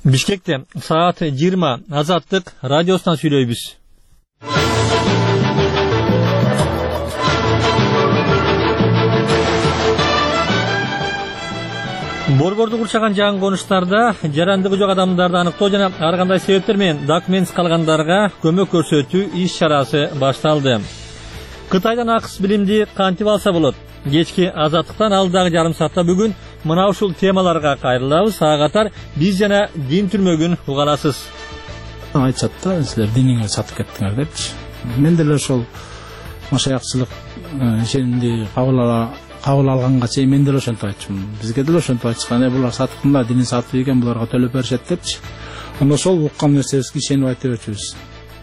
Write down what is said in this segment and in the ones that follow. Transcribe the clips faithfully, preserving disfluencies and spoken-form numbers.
Бишкекте саат жыйырма Азаттык радиосунан сүйлөйбүз. Борборду курчаган жаңы конуштарда жарандыгы жок адамдарды аныктоо жана ар кандай себептер менен документсиз калгандарга көмөк көрсөтүү иш чарасы башталды. Кытайдан акыс билимди кантип алса болот? Кечки Азаттыктан алдагы жарым саатта бүгүн мына ушул темаларга кайрылабыз. Ага катар биз жана дин түрмөгүн уга аласыз. Айтышат да, силер диниңерди сатып кеттиңер депчи. Мен деле ошол машаякчылык ишенди кабыл кабыл алганга чейин мен деле ошентип айтчумун. Бизге деле ошентип айтышкан, булар сатыктында динин сатып экен, буларга төлөп беришет депчи. Анда ошол уккан нерсебизге ишенип айта берчүбүз.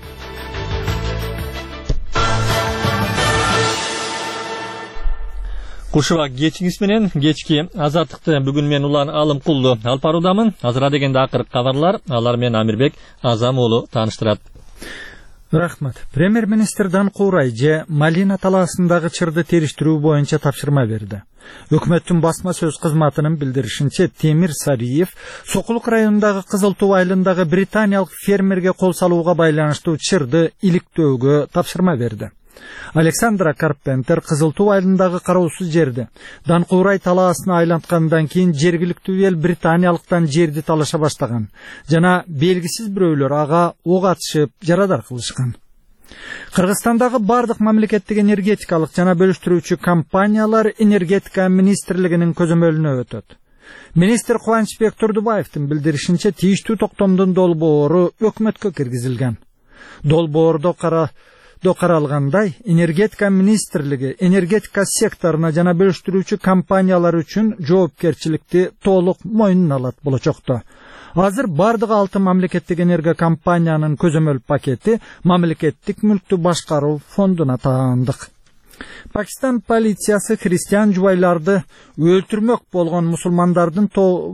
Кушуба кечиңиз менен кечки Азаттыкты бүгүн мен Улан Алымкулду алып баруудамын. Азыра дегенде акыркы кабарлар, алар менен Амирбек Азам уулу тааныштырат. Рахмат. Премьер-министр Данкурай же Малина талаасындагы чырды териштирүү боюнча тапшырма берди. Өкмөттүн басма сөз кызматынын билдиришинче, Темир Сариев Сокулук районундагы Кызыл Туу айылындагы британиялык фермерге кол салууга байланыштуу чырды иликтөөгө тапшырма берди. Александра Карпентер Кызыл Туу айылындагы кароосуз жерди Данкурай талаасына айланткандан кийин жергиликтүү эл британиялыктан жерди талаша баштаган жана белгисиз бирөөлөр ага ок атышып жарадар кылышкан. Кыргызстандагы бардык мамлекеттик энергетикалык жана бөлүштүрүүчү компаниялар энергетика министрлигинин көзөмөлүнө өтөт. Министр Кубанычбек Турдубаевдин билдиришинче, тийиштүү токтомдун долбоору өкмөткө киргизилген. Долбоордо кара до каралгандай, энергетика министрлиги энергетика секторуна жана бөлүштүрүүчү компаниялар үчүн жоопкерчиликти толук мойнуна алат болочокто. Азыр бардык алты мамлекеттик энерго компаниянын көзөмөл пакети мамлекеттик мүлктү башкаруу фондуна таандык. Пакистан полициясы христиан жубайларды өлтүрмөк болгон мусулмандардын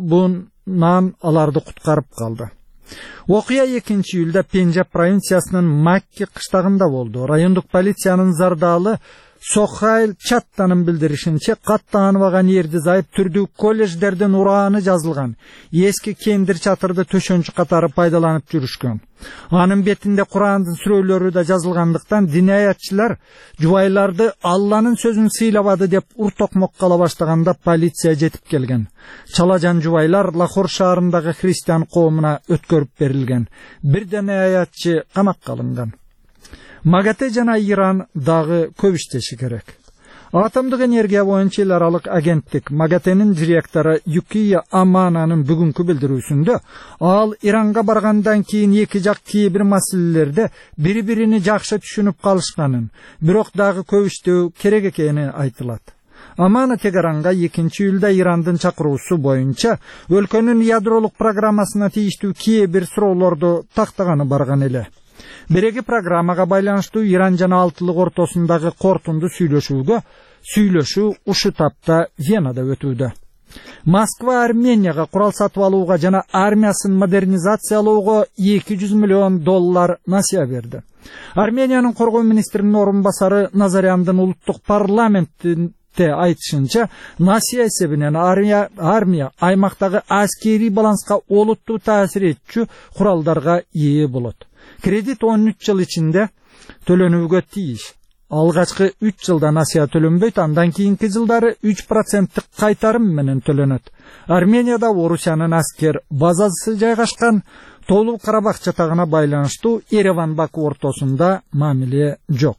тобунан аларды куткарып калды. Окуя экинчи июлда Пенджаб провинциясынын Макки кыштагында болду. Райондук полициянын зардалы Сохайл Чаттанын билдиришинче, каттанбаган эрди зайып түрдүү колледждерден урааны жазылган эски кендир чатырды төшөнчү катары пайдаланып жүрүшкөн. Анын бетинде Курандын сүрөлөрү да жазылгандыктан динаятчылар жубайларды Алланын сөзүн сыйлабады деп уртокмок кала баштаганда полиция жетип келген. Чалажан жубайлар Лахор шаарындагы христиан коомуна өткөрүп берилген. Бир динаятчы камакка алынган. МАГАТЭ жана Иран дагы көп иштеши керек. Атомдук энергия боюнча эл аралык агенттик МАГАТЭнин директору Юкия Амананын бүгүнкү билдирүүсүндө, ал Иранга баргандан кийин эки жак кээ бир маселелерде бири-бирини жакшы түшүнүп калышканын, бирок дагы көп иштөө керек экени айтылат. Амана Тегаранга экинчи июлда Ирандын чакыруусу боюнча өлкөнүн ядролук программасына тийиштүү кээ бир суроолорду тактаганы барган эле. Береги программага байланыштуу Иран жана Алтылык ортосундагы кортунду сүйлөшүүгө сүйлөшүү ушу тапта Венада өтүүдө. Москва Арменияга курал сатып алууга жана армиясын модернизациялоого эки жүз миллион доллар насыя берди. Армениянын коргоо министринин орун басары Назаряндын улуттук парламентте айтышынча, насыя эсебинен армия, армия аймактагы аскерий баланска олуттуу таасир этчү куралдарга ээ болот. Кредит он үч жыл ичинде төлөнүүгө тийиш. Алгачкы үч жылда насыя төлөнбөйт, андан кийинки жылдары үч проценттик кайтарым менен төлөнөт. Арменияда Орусиянын аскер базасы жайгашкан Толук Карабах жатагына байланыштуу Ереван-Баку ортосунда мамиле жок.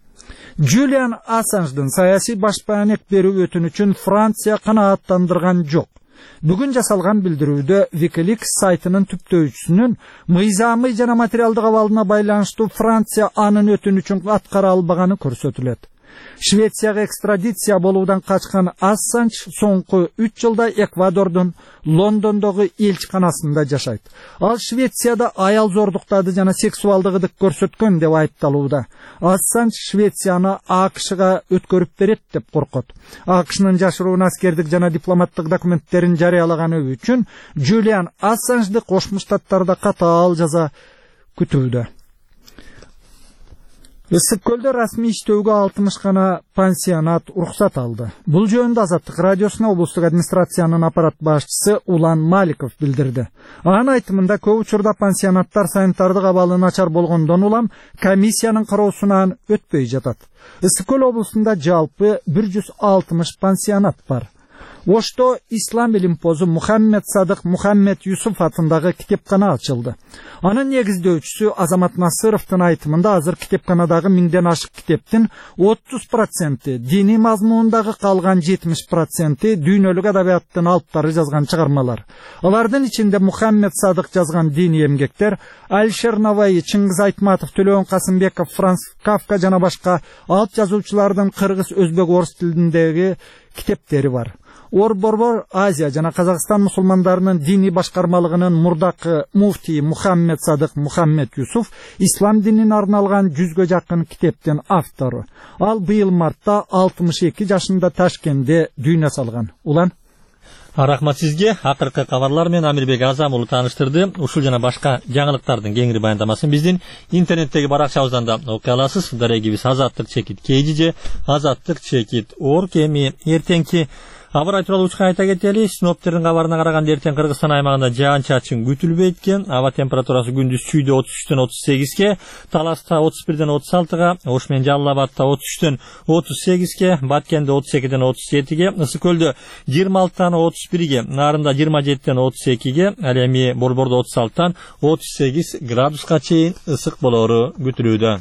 Джулиан Ассанждын саясий башпаанек берүү өтүнүчүн Франция канааттандырган жок. Бүгүн жасалган билдирүүдө Wikileaks сайтынын түптөөчүсүнүн мыйзамый жана материалдык абалына байланыштуу Франция анын өтүнүчүн аткара албаганы көрсөтүлөт. Швецияга экстрадиция болуудан качкан Ассанж соңку үч жылда Эквадордун Лондондогу элчиканасында жашайт. Ал Швецияда аял зордуктады жана сексуалдыгыды көрсөткөн деп айыпталууда. Ассанж Швецияны АКШга өткөрүп берет деп коркот. АКШнын жашыруун аскердик жана дипломаттык документтерин жарыялаганы үчүн Джулиан Ассанжды Кошмо Штаттарда катаал жаза күтүүдө. Ысык көлдө расмий иштөөгө алтымыш гана пансионат уруксат алды. Бул жөнүндө Азаттык радиосуна облустук администрациянын аппарат башчысы Улан Маликов билдирди. Анын айтымында көп учурда пансионаттар санитардык абалы начар болгондон улам комиссиянын кароосунан өтпөй жатат. Ысык көл облусунда жалпы бир жүз алтымыш пансионат бар. Ошто ислам илимпозу Мухаммед Садык Мухаммед Юсуф атындагы китепкана ачылды. Анын негиздөөчүсү Азамат Насыровдун айтымында азыр китепканадагы миңден ашык китептин отуз проценти диний мазмуундагы, калган жетимиш проценти дүйнөлүк адабияттын алыптары жазган чыгармалар. Алардын ичинде Мухаммед Садык жазган диний эмгектер, Алишер Наваи, Чыңгыз Айтматов, Төлөөн Касымбеков, Франц Кафка жана башка алып жазуучулардын кыргыз, өзбек, орус тилиндеги китептери бар. Ор-Борбор Азия жана Казакстан мусулмандарынын диний башкармалыгынын мурдакы муфтии Мухаммед Садык Мухаммед Юсуф ислам динине арналган жүзгө жакын китептин автору. Ал быйыл мартта алтымыш эки жашында Ташкентте дүйнө салган. Улан Рахмат сизге. Акыркы кабарлар менен Амирбек Азам уулу тааныштырды. Ушул жана башка жаңылыктардын кеңири баяндамасын биздин интернеттеги баракчабыздан да окуй аласыз. Дарегибиз азаттык чекит кей же азаттык чекит орг. Эми эртеңки абар тууралуу учка айта кетели. Синоптиктердин кабарына караганда эртең Кыргызстан аймагында жаан-чачын күтүлбөйт экен. Аба температурасы күндүз Чүйдө отуз үчтөн отуз сегизге, Таласта отуз бирден отуз алтыга, Ош менен Жалал Абадта отуз үчтөн отуз сегизге, Баткенде отуз экиден отуз жетиге, Ысык көлдө жыйырма алтыдан отуз бирге, Нарында жыйырма жетиден отуз экиге, ал эми Борбордо отуз алтыдан отуз сегиз градуска чейин ысык болору күтүлүүдө.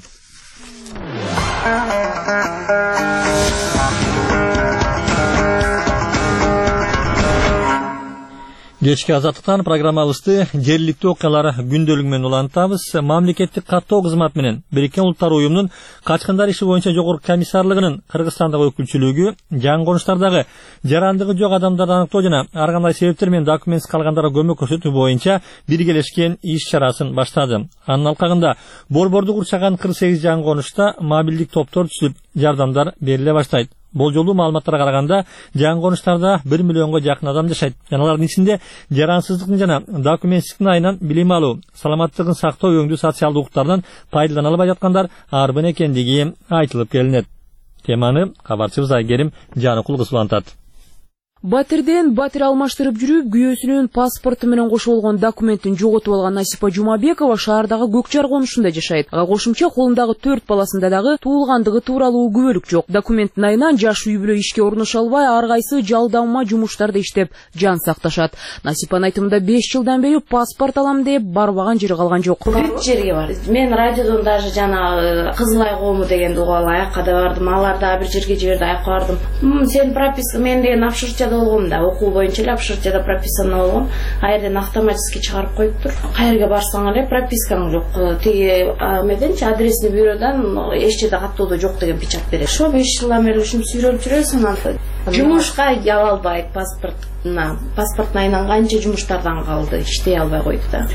Кечки азаттыктан программабызды жергиликтүү окуялар күндөлүгү менен улантабыз. Мамлекеттик каттоо кызматы менен Бириккен Улуттар уюмунун качкындар иши боюнча жогорку комиссарлыгынын Кыргызстандагы өкүлчүлүгү жаңы конуштардагы жарандыгы жок адамдарды аныктоо жана ар кандай себептер менен документсиз калгандарга көмөк көрсөтүү боюнча биргелешкен иш чарасын баштады. Анын алкагында Борборду курчаган кырк сегиз жаңы конушта мобилдик топтор түзүлүп, жардамдар бериле баштайт. Болжолуу маалыматтарга караганда, жаңы конуштарда бир миллионго жакын адам жашайт. Алардын ичинде жарансыздыктын жана документсиздиктин айынан билим алуу, саламаттыгын сактоо өңдүү социалдык укуктардан пайдалана албай жаткандар арбын экендиги айтылып келинет. Теманы кабарчыбыз Айгерим Жаныкул кыз улантат. Батирден батир алмаштырып жүрүп, күйөөсүнүн паспорту менен кошо болгон документин жоготуп алган Насипа Жумабекова шаардагы Көкчар конушунда жашайт. Ага кошумча колундагы төрт баласында дагы туулгандыгы тууралуу күбөлүк жок. Документтин айынан жаш үй бүлө ишке орношо албай, ар кайсы жалдама жумуштарда иштеп жан сакташат. Насипанын айтымында беш жылдан бери паспорт алам деп барбаган жери калган жок. Бүт жерге бар. Мен радиодон даже жана Кызылай коому дегенди угуп алып аякка да бардым. Алар да бир жерге жиберди, аякка бардым. Сен прописка мен деген апшырча болгом да, окуу боюнча эле апшырчада прописано болгом. А жерден автоматически чыгарып коюптур. Кайерге барсаң эле пропискаң жок. Тиги меденчи адресный бюродан эч жерде каттоодо жок деген печать берет. Ошо беш жылдан бери ушинтип сүйлөп жүрөсүң, анан жумушка ала албайт паспорт. Паспортун айынан канча жумуштардан калды, иштей албай койду да.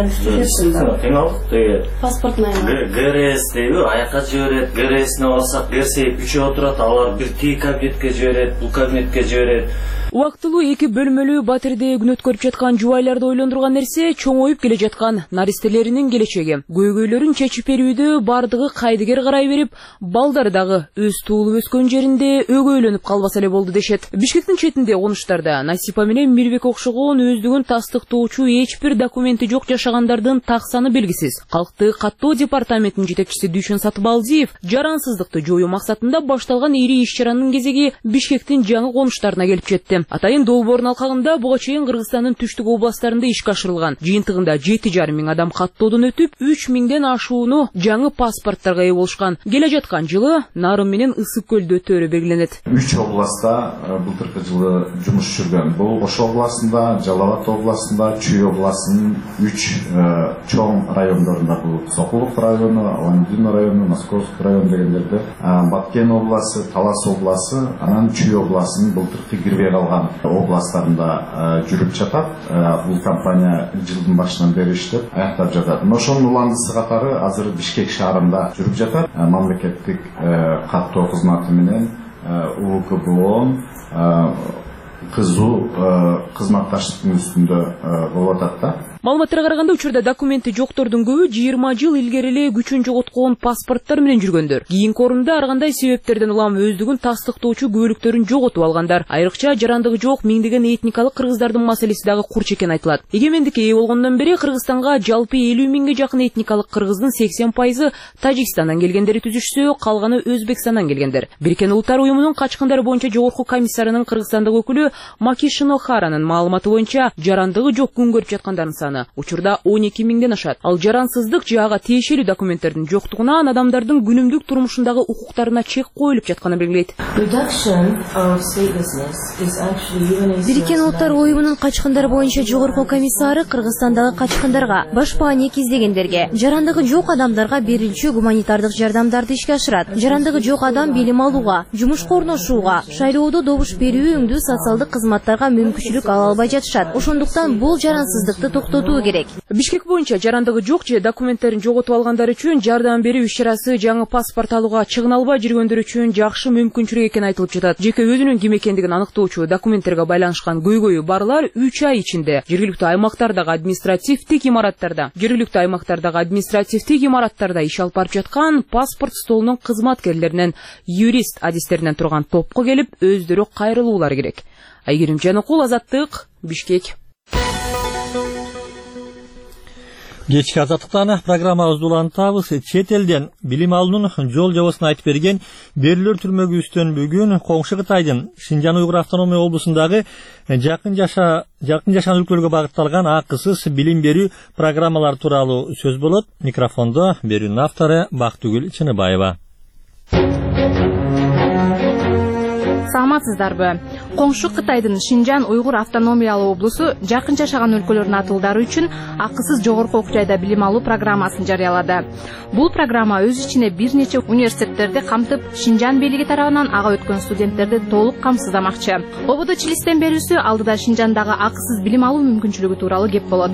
Паспортун айынан ГРС дейби, аякка жиберет, ГРСине барсак, ГРС үчөө отурат, алар бир тиги кабинетке жиберет, бул кабинетке жиберет. Убактылуу эки бөлмөлүү батирде күнөт көрүп жаткан жубайларды ойлондурган нерсе чоңоюп келе жаткан наристелеринин келечеги. Көйгөйлөрүн чечип берүүдө бардыгы кайдыгер карай берип, балдары дагы өз туулуп өскөн жеринде өгөйлөнүп калбаса эле болду дешет. Бишкектин четинде конуштарда Насипа менен Мирбек окшогон өздүгүн тастыктоочу эч бир документи жок жашагандардын так саны белгисиз. Калкты каттоо департаментинин жетекчиси Дүйшөн Сатыбалдиев жарансыздыкты жоюу максатында башталган ири иш чаранын кезеги Бишкектин жаңы конуштарына келип жетти. Атайын долбоордун алкагында буга чейин Кыргызстандын түштүк областтарында ишке ашырылган. Жыйынтыгында жети жарым миң адам каттоодон өтүп, үч миңден ашууну жаңы паспорттарга ээ болушкан. Келе жаткан жылы Нарын менен Ысык көлдө өтөөрү белгиленет. үч областта былтыркы жылы жумуш жүргөн. Бул Ош областында, Жалал Абад областында, Чүй областынын үч чоң райондорунда, бул Сокулук району, Аландин району, Московский район дегендерде, Баткен обласы, Талас обласы, анан Чүй обласынын былтыркы кирбей калган областтарында жүрүп жатат. Бул компания жылдын башынан бери иштеп аяктап жатат. Ошонун уландысы катары азыр Бишкек шаарында жүрүп жатат. Мамлекеттик каттоо кызматы менен УКБОн кызуу кызматташтыктын үстүндө болуп атат да. Маалыматтарга караганда учурда документи жоктордун көбү жыйырма жыл илгери эле күчүн жоготкон паспорттор менен жүргөндөр. Кийинки орунда ар кандай себептерден улам өздүгүн тастыктоочу күбөлүктөрүн жоготуп алгандар. Айрыкча жарандыгы жок миңдеген этникалык кыргыздардын маселеси дагы курч экени айтылат. Эгемендикке ээ болгондон бери Кыргызстанга жалпы элүү миңге жакын этникалык кыргыздын сексен пайызы Тажикстандан келгендери түзүшсө, калганы Өзбекстандан келгендер. Бириккен Улуттар уюмунун качкындар боюнча жогорку комиссарынын Кыргызстандагы өкүлү Макишино Харанын маалыматы боюнча жарандыгы жок күн көрүп жаткандардын саны учурда он эки миңден ашат. Ал жарансыздык жага тиешелүү документтердин жоктугунан адамдардын күнүмдүк турмушундагы укуктарына чек коюлуп жатканын белгилейт. Бириккен Улуттар уюмунун качкындар боюнча жогорку комиссары Кыргызстандагы качкындарга, башпаа негиздегендерге, жарандыгы жок адамдарга берилчү гуманитардык жардамдарды ишке ашырат. Жарандыгы жок адам билим алууга, жумушка орношууга, шайлоодо добуш берүү өңдүү социалдык кызматтарга мүмкүнчүлүк ала албай жатышат. Ошондуктан бул жарансыздыкты токтотуу керек. Бишкек боюнча жарандыгы жок же документтерин жоготуп алгандар үчүн жардам берүү иш-чарасы жаңы паспорт алууга чыгына албай жүргөндөр үчүн жакшы мүмкүнчүлүк экени айтылып жатат. Жеке өзүнүн ким экендигин аныктоочу документтерге байланышкан көйгөйү барлар үч ай ичинде жергиликтүү аймактардагы административдик имараттарда, жергиликтүү аймактардагы административдик имараттарда иш алып барып жаткан паспорт столунун кызматкерлеринен, юрист адистеринен турган топко келип, өздөрү кайрылуулары керек. Айгерим Жаныкул, Азаттык, Бишкек. Кечки Азаттыктан программабызды улантабыз. Чет элден билим алуунун жол жобосун айтып берген Берилер түрмөгүбүздөн бүгүн коңшу Кытайдын Шинжан Уйгур автономия облусундагы жакын жаша жакын жашаган өлкөлөргө багытталган акысыз билим берүү программалары тууралуу сөз болот. Микрофондо берүүнүн автору Бактыгүл Чыныбаева. Саламатсыздарбы? Коңшу Кытайдын Шинжан Уйгур автономиялуу облусу жакын жашаган өлкөлөрдүн атуулдары үчүн акысыз жогорку окуу жайда билим алуу программасын жарыялады. Бул программа өз ичине бир нече университеттерди камтып, Шинжан бийлиги тарабынан ага өткөн студенттерди толук камсыздамакчы. Ободо Чилистен берүүсү алдыда Шинжандагы акысыз билим алуу мүмкүнчүлүгү тууралуу кеп болот.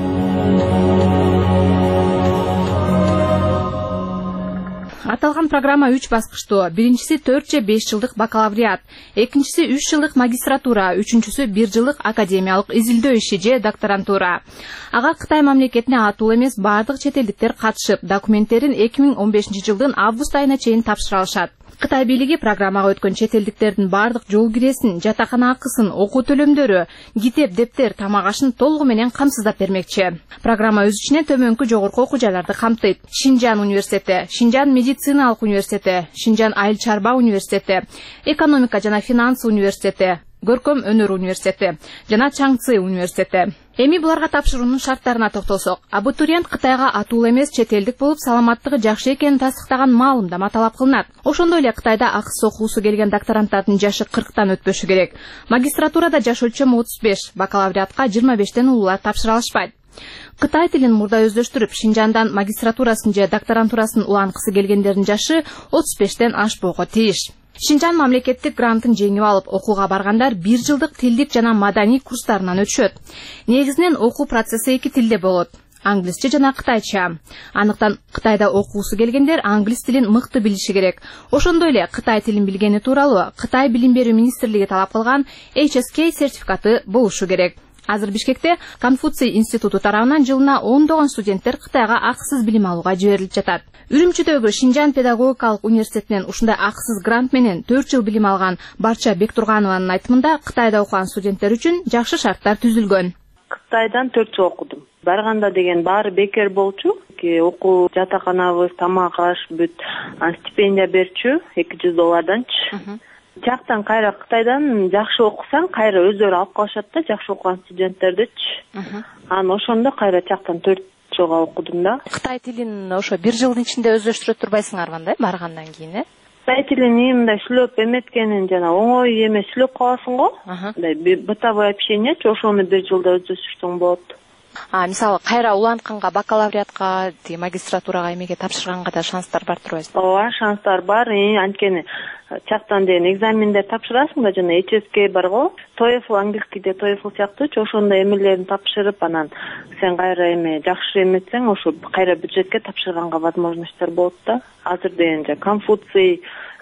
Аталган программа үч баскычтуу. Биринчиси төрт же беш жылдык бакалавриат, экинчиси үч жылдык магистратура, үчүнчүсү бир жылдык академиялык изилдөө иши же докторантура. Ага Кытай мамлекетине атуу эмес бардык чет элдиктер катышып, документтерин эки миң он бешинчи жылдын август айына чейин тапшыра алышат. Кытай бийлиги программага өткөн чет элдиктердин бардык жол киресин, жатакана акысын, окуу төлөмдөрү, китеп, дептер, тамак ашын толугу менен камсыздап бермекчи. Программа өз ичине төмөнкү жогорку окуу жайларды камтыйт. Шинжан университети, Шинжан медициналык университети, Шинжан айыл чарба университети, экономика жана финанс университети, Көркөм өнөр университети жана Чаңцы университети. Эми буларга тапшыруунун шарттарына токтолсок, абитуриент Кытайга атуу эмес чет элдик болуп, саламаттыгы жакшы экенин тастыктаган маалымдама талап кылынат. Ошондой эле Кытайда акысыз окуусу келген докторанттардын жашы кырктан өтпөшү керек. Магистратурада жаш өлчөмү отуз беш, бакалавриатка жыйырма бештен улуулар тапшыра алышпайт. Кытай тилин мурда өздөштүрүп, Шинжандан магистратурасын же докторантурасын уланткысы келгендердин жашы отуз бештен ашпоого тийиш. Шинжан мамлекеттик грантын жеңип алып, окууга баргандар бир жылдык тилдик жана маданий курстарынан өтүшөт. Негизинен окуу процесси эки тилде болот. Англисче жана кытайча. Андыктан Кытайда окуусу келгендер англис тилин мыкты билиши керек. Ошондой эле Кытай тилин билгени тууралуу Кытай билим берүү министрлиги талап кылган эйч эс кей сертификаты болушу керек. Азыр Бишкекте Конфуций институту тарабынан жылына ондогон студенттер Кытайга акысыз билим алууга жиберилип жатат. Үрүмчүдөгү Шинжан педагогикалык университетинен ушундай акысыз грант менен төрт жыл билим алган Барча Бектурганованын айтымында Кытайда окуган студенттер үчүн жакшы шарттар түзүлгөн. Кытайдан төрт жыл окудум. Барганда деген баары бекер болчу. Окуу жатаканабыз, тамак аш, бүт стипендия берчү эки жүз долларданчы. Жактан кайра Кытайдан жакшы окусаң, кайра өздөрү алып калышат да, жакшы окуган студенттердичи. Анан ошондо кайра жактан төрт жылга окудум да. Кытай тилин ошо бир жылдын ичинде өздөштүрө турбайсыңарбы да, баргандан кийин, э? Кытай тилин мындай сүйлөп эметкенин жана оңой эмес сүйлөп каласың го. Мындай бытовое общениечи, ошону бир жылда өздөштүрсөң болот. А, мисалы, кайра улантканга, бакалавриатка, магистратурага эмеге тапшырганга да шанстар бар турбайсызбы? Ооба, шанстар бар. Анткени чактан деген экзамендер тапшырасың да, жана эйч эс кей бар го. TOEFL, англискийде TOEFL сыяктуучу, ошондой эмелерин тапшырып, анан сен кайра эме жакшы эметсең, ошо кайра бюджетке тапшырганга возможностьтор болот да. Азыр деген же Конфуций,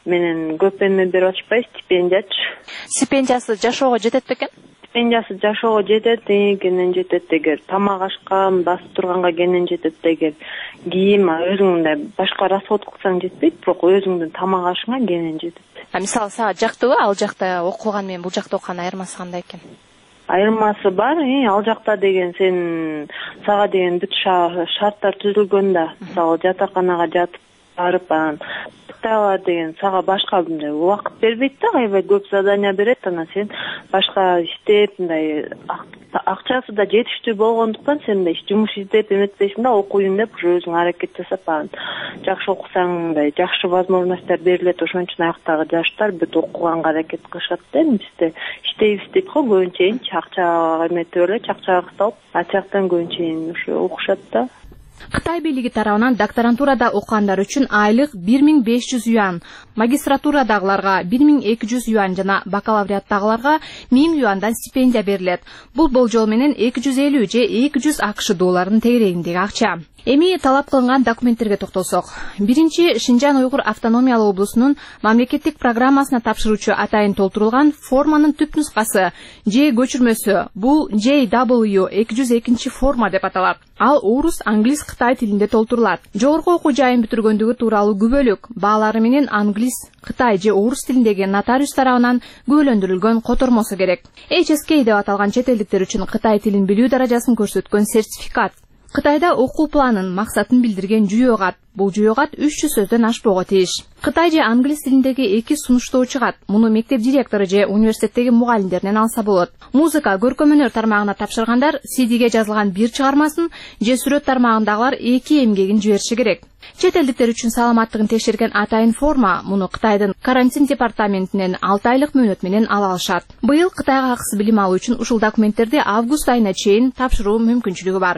менен көп эме берип атышпайбы, стипендиячы. Стипендиясы жашоого жетет бекен? Стипендиясы жашоого жетет, кенен жетет эгер тамак ашка, басып турганга кенен жетет эгер кийим өзүң мындай башка расход кылсаң жетпейт, бирок өзүңдүн тамак ашыңа кенен жетет. А мисалы сага жактыбы ал жакта окуган менен бул жакта окуган айырмасы кандай экен? Айырмасы бар, ал жакта деген сен сага деген бүт шарттар түзүлгөн да. Мисалы жатаканага жатып барып анан Кытайлар деген сага башка мындай убакыт бербейт да, аябай көп задания берет, анан сен башка иштеп мындай акчасы да жетиштүү болгондуктан сен мындай жумуш издеп эметпейсиң да, окуйюн деп ушу өзүң аракет жасап анан жакшы окусаң мындай жакшы возможностьтор берилет, ошон үчүн аяктагы жаштар бүт окуганга аракет кылышат да. Бизде иштейбиз дейт го көбүнчө, акча эметип эле, акча кыталып, а жактан көбүнчө ушу окушат да. Кытай бийлиги тарабынан докторантурада окугандар үчүн айлык бир миң беш жүз юан, магистратурадагыларга бир миң эки жүз юан жана бакалавриаттагыларга миң юандан стипендия берилет. Бул болжол менен эки жүз элүү же эки жүз акш долларынын тегерегиндеги акча. Эми талап кылынган документтерге токтолсок. Биринчи, Шинжан Уйгур автономиялык облусунун мамлекеттик программасына тапшыруучу атайын толтурулган форманын түп нускасы же көчүрмөсү. Бул J W эки жүз экинчи форма деп аталат. Ал орус, англис, кытай тилинде толтурулат. Жогорку окуу жайын бүтүргөндүгү тууралуу күбөлүк, баалары менен англис, кытай же орус тилиндеги нотариус тарабынан күбөлөндүрүлгөн котормосу керек. H S K деп аталган чет элдиктер үчүн кытай тилин билүү даражасын көрсөткөн сертификат. Кытайда окуу планын, максатын билдирген жүйө кат. Бул жүйө кат үч жүз сөздөн ашпого тийиш. Кытай же англис тилиндеги эки сунуштоо чыгат. Муну мектеп директору же университеттеги мугалимдеринен алса болот. Музыка, көркөм өнөр тармагына тапшыргандар си диге жазылган бир чыгармасын же сүрөт тармагындагылар эки эмгегин жибериши керек. Чет элдиктер үчүн саламаттыгын текшерген атайын форма муну Кытайдын карантин департаментинен алты айлык мөөнөт менен ала алышат. Быйыл Кытайга акысыз билим алуу үчүн ушул документтерди август айына чейин тапшыруу мүмкүнчүлүгү бар.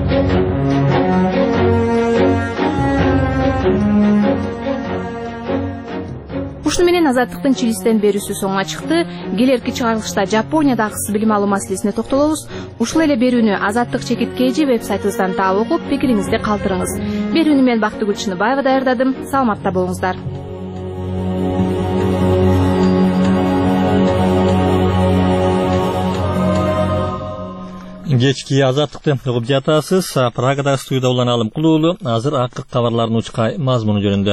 Ушуну менен Азаттыктын Чилистен берүүсү соңуна чыкты. Келерки чыгарылышта Жапонияда акысыз билим алуу маселесине токтолобуз. Ушул эле берүүнү Азаттык чекит kg вебсайтыбыздан таап окуп, пикириңизди калтырыңыз. Берүүнү мен Бактыгүл Чыныбаева даярдадым. Саламатта болуңуздар. Кечки Азаттыкты угуп жатасыз. Прагадагы студияда улан Алым Кулуулу азыр акыркы кабарлардын учкай мазмуну жөнүндө.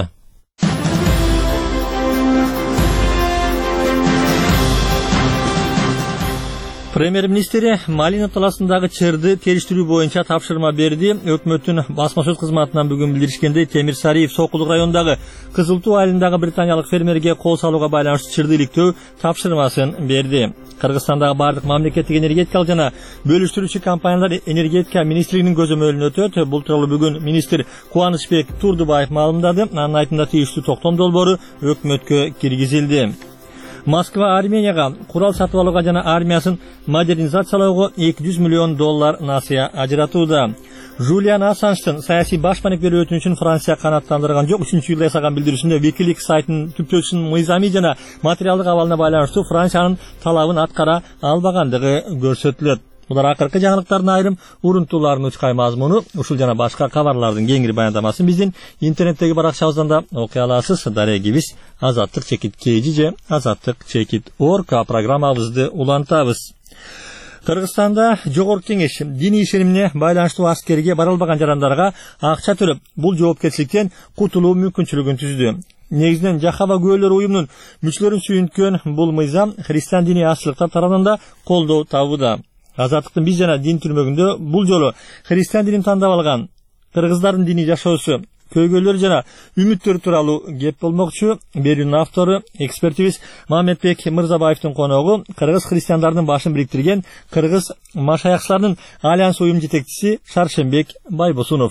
Премьер-министри Малина таласындагы чырды териштирүү боюнча тапшырма берди. Өкмөттүн басма сөз кызматынан бүгүн билдиришкендей, Темир Сариев Сокулук районундагы Кызыл Туу айылындагы британиялык фермерге кол салууга байланыштуу чырды иликтөө тапшырмасын берди. Кыргызстандагы бардык мамлекеттик энергетикалык жана бөлүштүрүүчү компаниялар энергетика министрлигинин көзөмөлүнө өтөт. Бул тууралуу бүгүн министр Кубанычбек Турдубаев маалымдады. Анын айтымында тийиштүү токтом долбоору өкмөткө киргизилди. Москва Арменияга курал сатып алууга жана армиясын модернизациялоого эки жүз миллион доллар насыя ажыратууда. Жулиан Ассанждын саясий башпаникпер өтүнүчүн Франция канааттандырган жок. Үчүнчү жылда ясаган билдирүүсүндө Wikileaks сайтынын түптөөсүнүн мыйзамий жана материалдык абалына байланыштуу Франциянын талабын аткара албагандыгы көрсөтүлөт. Булар акыркы жаңылыктардын айрым урунтууларынын учкай мазмуну. Ушул жана башка кабарлардын кеңири баяндамасын биздин интернеттеги баракчабыздан да окуй аласыз. Дарегибиз Азаттык чекит kg же Азаттык чекит org программабызды улантабыз. Кыргызстанда жогорку кеңеш диний ишенимине байланыштуу аскерге бара албаган жарандарга акча төлөп, бул жоопкерчиликтен кутулуу мүмкүнчүлүгүн түздү. Негизинен Жахава күбөлөр уюмунун мүчөлөрүн сүйүнткөн бул мыйзам христиан диний азчылыктар тарабынан да колдоо табууда. Азаттыктын биз жана дин түрмөгүндө бул жолу христиан динин тандап алган кыргыздардын диний жашоосу, көйгөйлөр жана үмүттөр тууралуу кеп болмокчу. Берүүнүн автору экспертибиз Мамедбек Мырзабаевдин коногу кыргыз христиандардын башын бириктирген кыргыз машаякчылардын альянс уюм жетекчиси Шаршембек Байбосунов.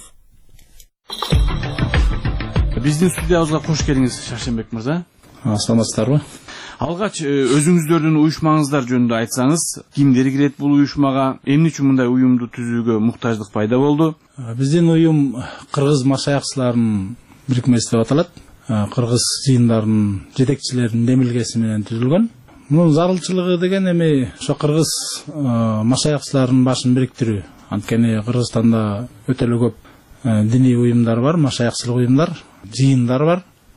Биздин студиябызга кош келиңиз, Шаршембек мырза. Саламатсыздарбы? Алгач өзүңүздөрдүн уюшмаңыздар жөнүндө айтсаңыз, кимдер кирет бул уюшмага, эмне үчүн мындай уюмду түзүүгө муктаждык пайда болду? Биздин уюм кыргыз машаякчыларынын бирикмеси деп аталат. Кыргыз жыйындарынын жетекчилеринин демилгеси менен түзүлгөн. Мунун зарылчылыгы деген эми ошо кыргыз машаякчыларынын башын бириктирүү. Анткени Кыргызстанда өтө эле көп диний уюмдар бар, машаякчылык уюмдар, жыйындар бар.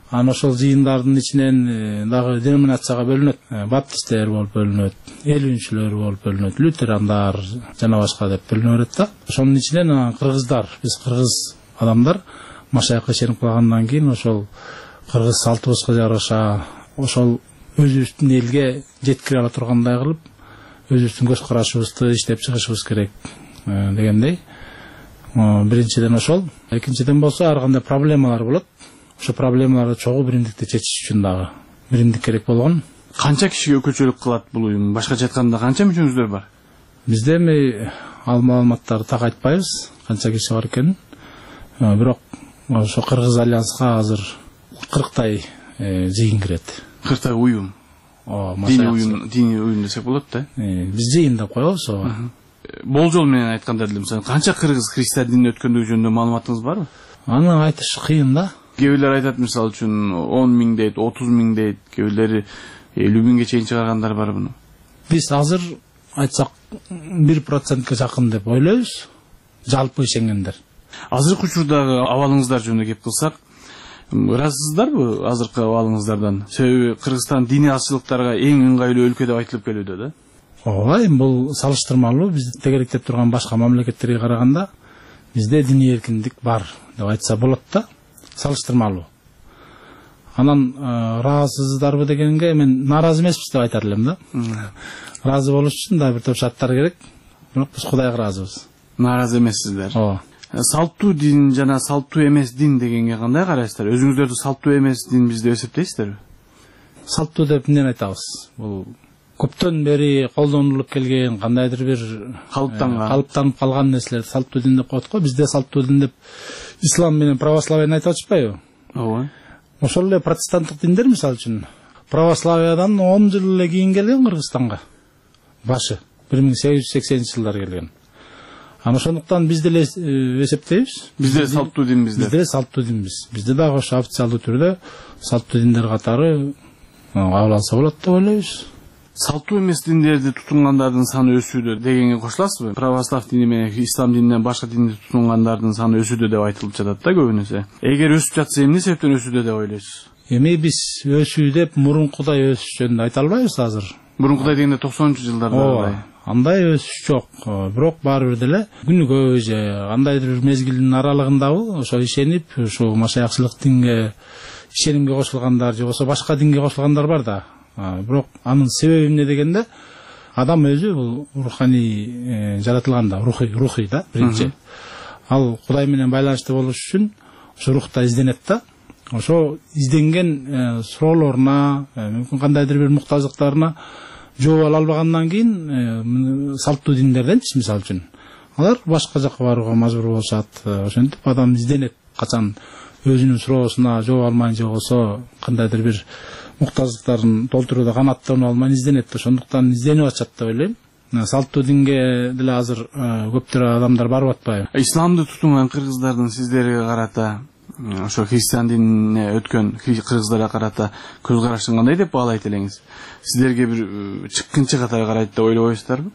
Анан ошол жыйындардын ичинен дагы деноминацияга бөлүнөт. Баптисттер болуп бөлүнөт, элүүнчүлөр болуп бөлүнөт, лютерандар жана башка деп бөлүнө берет да. Ошонун ичинен кыргыздар, биз кыргыз адамдар машаякка ишенип калгандан кийин ошол кыргыз салтыбызга жараша ошол өзүбүздүн элге жеткире ала тургандай кылып, өзүбүздүн көз карашыбызды иштеп чыгышыбыз керек дегендей. Биринчиден ошол, экинчиден болсо ар кандай проблемалар болот. Ошо проблемаларды чогуу биримдикте чечиш үчүн дагы биримдик керек болгон. Канча кишиге өкүлчүлүк кылат бул уюм? Башкача айтканда канча мүчөңүздөр бар? Бизде эми ал маалыматтарды так айтпайбыз, канча киши бар экенин. Бирок ошо Кыргыз альянска азыр кырктай жыйын кирет. кырктай уюм. Диний уюм, диний уюм десек болот да. Биз жыйын деп коебуз. Болжол менен айтканда деле мисалы канча кыргыз христиан динин өткөндүгү жөнүндө маалыматыңыз барбы? Аны айтыш кыйын да. Кээ бирлер айтат мисалы үчүн он миң дейт, отуз миң дейт, кээ бирлери элүү миңге чейин чыгаргандар бар буну. Биз азыр айтсак бир процентке жакын деп ойлойбуз. Жалпы ишенгендер. Азыркы учурдагы абалыңыздар жөнүндө кеп кылсак, ыраазысыздарбы азыркы абалыңыздардан? Себеби Кыргызстан диний азчылыктарга эң ыңгайлуу өлкө деп айтылып келүүдө да. Ооба, бул салыштырмалуу биз тегеректеп турган башка мамлекеттерге караганда бизде диний эркиндик бар деп айтса болот да, салыштырмалуу. Анан ыраазысыздарбы дегенге мен нааразы эмеспиз деп айтар элем да. Ыраазы болуш үчүн да бир топ шарттар керек. Бирок биз Кудайга ыраазыбыз. Нааразы эмессиздер. Ооба. Салттуу дин жана салттуу эмес дин дегенге кандай карайсыздар? Өзүңүздөрдү салттуу эмес дин биз деп эсептейсиздерби? Салттуу деп эмнени айтабыз? Бул көптөн бери колдонулуп келген кандайдыр бир калыптанган калыптанып калган нерселерди салттуу дин деп коет го. Бизде салттуу дин деп ислам менен православияны айтып атышпайбы? Ооба. Ошол эле протестанттык диндер мисалы үчүн православиядан он жыл эле кийин келген Кыргызстанга. Башы бир миң сегиз жүз сексенинчи жылдар келген. Анан ошондуктан биз деле эсептейбиз. Бизде салттуу дин бизде. Бизде салттуу дин биз. Бизде дагы ошо официалдуу түрдө салттуу диндер катары кабыл алса болот деп ойлойбуз. Салттуу эмес диндерди тутунгандардын саны өсүүдө дегенге кошуласызбы? Православ дини менен ислам дининен башка динди тутунгандардын саны өсүүдө деп айтылып жатат да көбүнөсү. Эгер өсүп жатса эмне себептен өсүүдө деп ойлойсуз? Эми биз өсүү деп мурункудай өсүш жөнүндө айта албайбыз азыр. Мурункудай дегенде токсонунчу жылдарда. Андай өсүш жок. Бирок баары бир деле күнүгө же кандайдыр бир мезгилдин аралыгындабы ошо ишенип, ушу машаякчылык динге ишенимге кошулгандар же болбосо башка динге кошулгандар бар да. Бирок анын себеби эмне дегенде адам өзү бул руханий жаратылган да, рухий, рухий да, биринчи. Ал Кудай менен байланышты болуш үчүн ошо рухта изденет да. Ошо изденген суроолоруна, мүмкүн кандайдыр бир муктаждыктарына жооп ала албагандан кийин салттуу диндерденчи мисалы үчүн алар башка жакка барууга мажбур болушат. Ошентип адам изденет, качан өзүнүн суроосуна жооп алмай же болбосо кандайдыр бир муктаждыктарын толтурууда канааттана алмай изденет. Ошондуктан изденип атышат деп ойлойм. Салттуу динге деле азыр көптөр адамдар барып атпайбы? Исламды тутунган кыргыздардын сиздерге карата, ошо христиан динине өткөн кыргыздарга карата көз карашын кандай деп баалайт элеңиз? Сиздерге бир чыккынчы катары карайт деп ойлобойсуздарбы?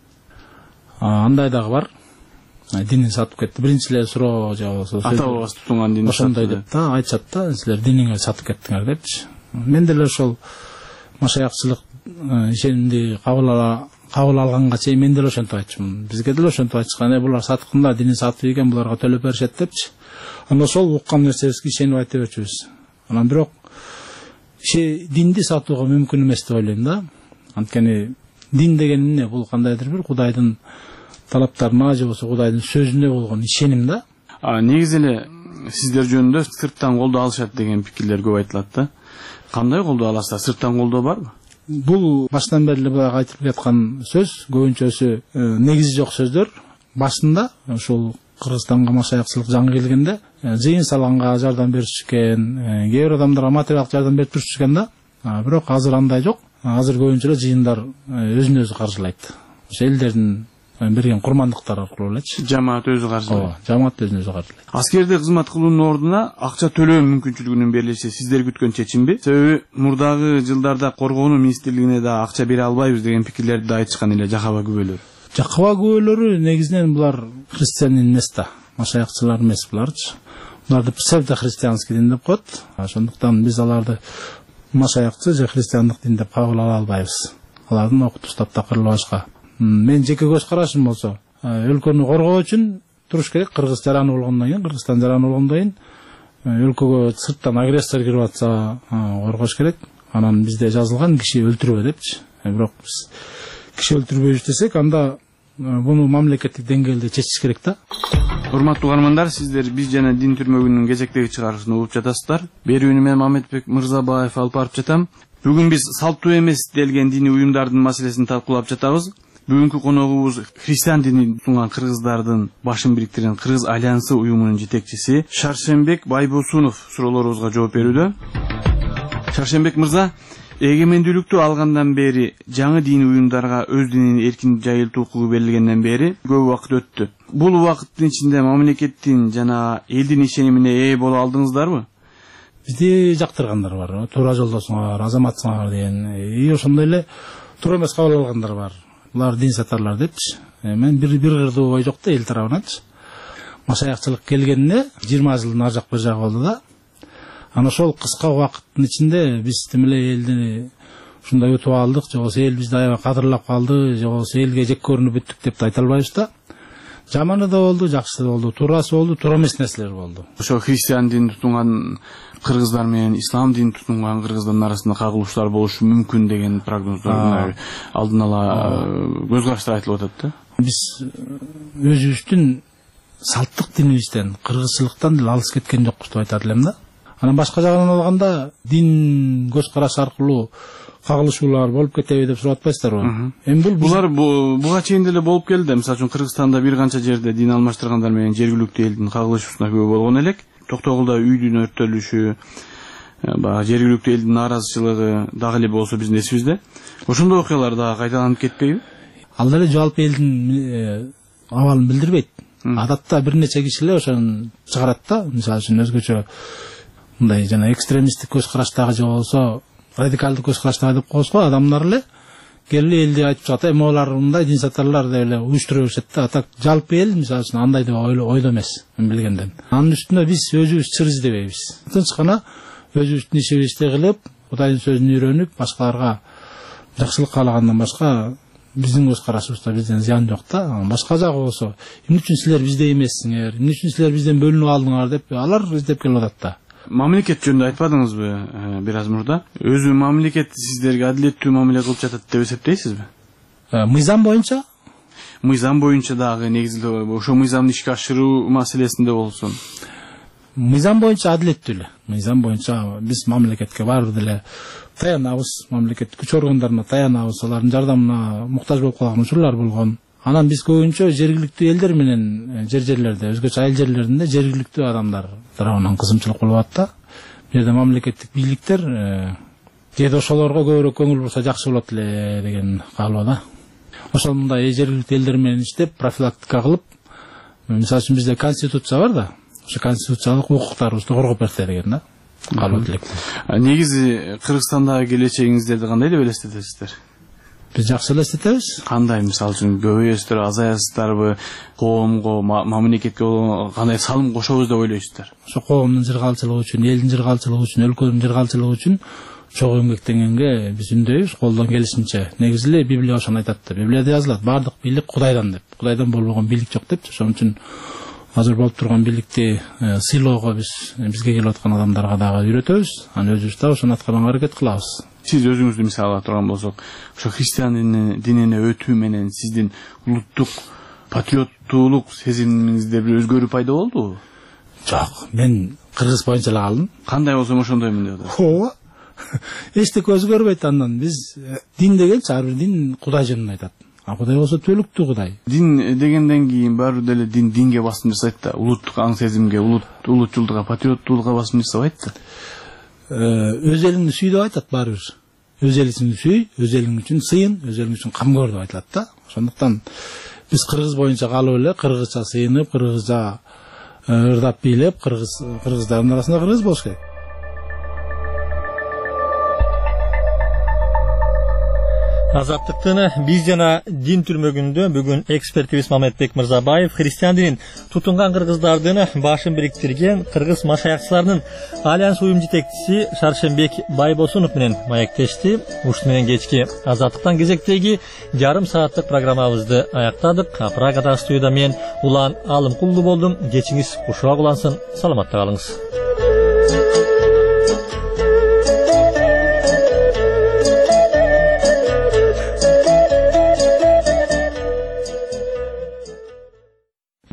Андай дагы бар. Динин сатып кетти. Биринчи эле суроо же болбосо ата бабасы тутунган динди ошондой деп да айтышат да, силер диниңерди сатып кеттиңер депчи. Мен деле ошол машаякчылык ишенимди кабыл ала кабыл алганга чейин мен деле ошентип айтчумун. Бизге деле ошентип айтышкан, булар саткында динин сатып экен, буларга төлөп беришет депчи. Анан ошол уккан нерсебизге ишенип айта берчүбүз. Анан бирок динди сатууга мүмкүн эмес деп ойлойм да. Анткени дин деген эмне? Бул кандайдыр бир Кудайдын талаптарына же болбосо Кудайдын сөзүнө болгон ишеним да. Негизи эле сиздер жөнүндө сырттан колдоо алышат деген пикирлер көп айтылат да. Кандай колдоо аласыздар? Сырттан колдоо барбы? Бул баштан бери эле айтылып жаткан сөз, көбүнчөсү негизи жок сөздөр. Башында ушул Кыргызстанга машаякчылык жаңы келгенде жыйын салганга жардам беришкен, кээ бир адамдарга материалдык жардам берип турушкан да. Бирок азыр андай жок. Азыр көбүнчө эле жыйындар өзүн өзү каржылайт. Ошо элдердин берген курмандыктар аркылуу элечи. Жамаат өзү каржылайт. Ооба, жамаат өзүн өзү каржылайт. Аскерде кызмат кылуунун ордуна акча төлөө мүмкүнчүлүгүнүн берилиши сиздер күткөн чечимби? Себеби мурдагы жылдарда коргонуу министрлигине да акча бере албайбыз деген пикирлерди да айтышкан эле жакаба күбөлөр. Жакаба күбөлөрү негизинен булар христиан эмес да, машаякчылар эмес буларчы. буларды псевдохристианский дин деп коет. Ошондуктан биз аларды машаякчы же христиандык дин деп кабыл ала албайбыз. Алардын окутуш таптакырлы башка. Мен жеке көз карашым болсо, өлкөнү коргоо үчүн туруш керек. Кыргыз жараны болгондон кийин, Кыргызстан жараны болгондон кийин өлкөгө сырттан агрессор кирип атса коргош керек. Анан бизде жазылган киши өлтүрбө депчи. Бирок биз киши өлтүрбөйбүз десек, анда буну мамлекеттик деңгээлде чечиш керек да. Урматтуу угармандар, сиздер биз жана дин түрмөгүнүн кезектеги чыгарышын угуп жатасыздар. Берүүнү мен Мамедбек Мырзабаев алып барып жатам. Бүгүн биз салттуу эмес делген диний уюмдардын маселесин талкуулап жатабыз. Бүгүнкү коногубуз христиан динин тутунган кыргыздардын башын бириктирген Кыргыз альянсы уюмунун жетекчиси Шаршембек Байбосунов суроолорубузга жооп берүүдө. Шаршембек мырза, эгемендүүлүктү алгандан бери жаңы диний уюмдарга өз динин эркин жайылтуу укугу берилгенден бери көп убакыт өттү. Бул убакыттын ичинде мамлекеттин жана элдин ишенимине ээ боло алдыңыздарбы? Бизди жактыргандар бар, туура жолдосуңар, азаматсыңар деген, и ошондой эле туура эмес кабыл алгандар бар. Булар дин сатарлар депчи. Мен бир бир кырдуу ой жок да эл тарабынанчы. Машаякчылык келгенине жыйырма жылдын ар жак бир жагы болду да. Ана ошол кыска убакыттын ичинде биз тим эле элди ушундай өтүп алдык, же болбосо эл бизди аябай кадырлап калды, же болбосо элге жек көрүнүп бүттүк деп да айта албайбыз да. Жаманы да болду, жакшысы да болду, туурасы болду, туура эмес нерселер болду. Ошо христиан дин тутунган кыргыздар менен ислам дин тутунган кыргыздардын арасында кагылыштар болушу мүмкүн деген прогноздор алдын ала көз караштар айтылып атат да. Биз өзүбүздүн салттык динибизден, кыргызчылыктан деле алыс кеткен жокпуз деп айтат элем да. Анан башка жагынан алганда дин көз караш аркылуу кагылышуулар болуп кетеби деп сурап атпайсыздарбы? Эми бул булар буга чейин деле болуп келди. Мисалы үчүн Кыргызстанда бир канча жерде дин алмаштыргандар менен жергиликтүү элдин кагылышуусуна күбө болгон элек. Токтогулда үйдүн өрттөлүшү, баягы жергиликтүү элдин нааразычылыгы дагы эле болсо биздин эсибизде. Ошондой окуялар дагы кайталанып кетпейби? Ал деле жалпы элдин абалын билдирбейт. Адатта бир нече кишилер ошону чыгарат да. Мисалы үчүн өзгөчө мындай жана экстремисттик көз караштагы же болсо радикалдык көз караштагы деп коебуз го адамдар эле келип элди айтып чыгат. Эми алар мындай дин сатарлар деп эле уюштура беришет да. Атак жалпы эл мисалы үчүн андай деп ойдо эмес, мен билгенден. Анын үстүнө биз өзүбүз чыр издебейбиз. Тынч гана өзүбүздүн ишибизди кылып, Кудайдын сөзүн үйрөнүп, башкаларга жакшылык каалагандан башка биздин көз карашыбызда бизден зыян жок да. Башка жагы болсо, эмне үчүн силер бизде эмессиңер, эмне үчүн силер бизден бөлүнүп алдыңар деп алар издеп келип атат да. Мамлекет жөнүндө айтпадыңызбы бир аз мурда? Өзү мамлекет сиздерге адилеттүү мамиле кылып жатат деп эсептейсизби? Мыйзам боюнча? Мыйзам боюнча дагы негизинде ошо мыйзамды ишке ашыруу маселесинде болсун. Мыйзам боюнча адилеттүү эле. Мыйзам боюнча биз мамлекетке баары деле таянабыз, мамлекеттик күч органдарына таянабыз, алардын жардамына муктаж болуп калган учурлар болгон. Анан биз көбүнчө жергиликтүү элдер менен жер жерлерде, өзгөчө айыл жерлеринде жергиликтүү адамдар тарабынан кызымчылык болуп атты. Бул жерде мамлекеттик бийликтер кээде ошолорго көбүрөөк көңүл бурса жакшы болот эле деген каалоо да. Ошол мындай жергиликтүү элдер менен иштеп, профилактика кылып, мисалы үчүн бизде конституция бар да, ошо конституциялык укуктарыбызды коргоп берсе деген да. Каалоо тилекте. Негизи Кыргызстандагы келечегиңиздерди кандай деп элестетесиздер? Биз жакшы элестетебиз. Кандай, мисалы үчүн көбөйөсүздөр, азаясыздарбы, коомго, мамлекетке кандай салым кошобуз деп ойлойсуздар? Ошо коомдун жыргалчылыгы үчүн, элдин жыргалчылыгы үчүн, өлкөнүн жыргалчылыгы үчүн чогуу эмгектенгенге биз үндөйбүз, колдон келишинче. Негизи эле Библия ошону айтат да. Библияда жазылат, баардык бийлик Кудайдан деп. Кудайдан болбогон бийлик жок деп. Ошон үчүн азыр болуп турган бийликти сыйлоого биз бизге келип аткан адамдарга дагы үйрөтөбүз. Анан өзүбүз да ошону аткарганга аракет кылабыз. Сиз өзүңүздү мисал ала турган болсок, ошо христиан динине өтүү менен сиздин улуттук патриоттуулук сезимиңизде бир өзгөрүү пайда болдубу? Жок, мен кыргыз боюнча эле калдым. Кандай болсом ошондоймун деп атасыз. Ооба. Эчтеке өзгөрбөйт андан. Биз дин дегенчи ар бир дин Кудай жөнүндө айтат. А Кудай болсо төлүктүү Кудай. Дин дегенден кийин баары деле дин динге басым жасайт да, улуттук аң сезимге, улут улутчулдукка, патриоттуулукка басым жасабайт да. Өз элиңди сүй деп айтат баары бир. Өз элиңди сүй, өз элиң үчүн сыйын, өз элиң үчүн кам көр деп айтылат да. Ошондуктан биз кыргыз боюнча калып эле кыргызча сыйынып, кыргызча ырдап бийлеп, кыргыз кыргыздардын арасында кыргыз болуш керек. Азаттыктыны биз жана дин түрмөгүндө бүгүн экспертибиз Мамедбек Мырзабаев христиан динин тутунган кыргыздардын башын бириктирген кыргыз машаякчыларынын альянс уюм жетекчиси Шаршембек Байбосунов менен маектешти. Ушуну менен кечки Азаттыктан кезектеги жарым сааттык программабызды аяктадык. Прагада студияда мен Улан Алымкулду болдум. Кечиңиз кушуак улансын. Саламатта калыңыз.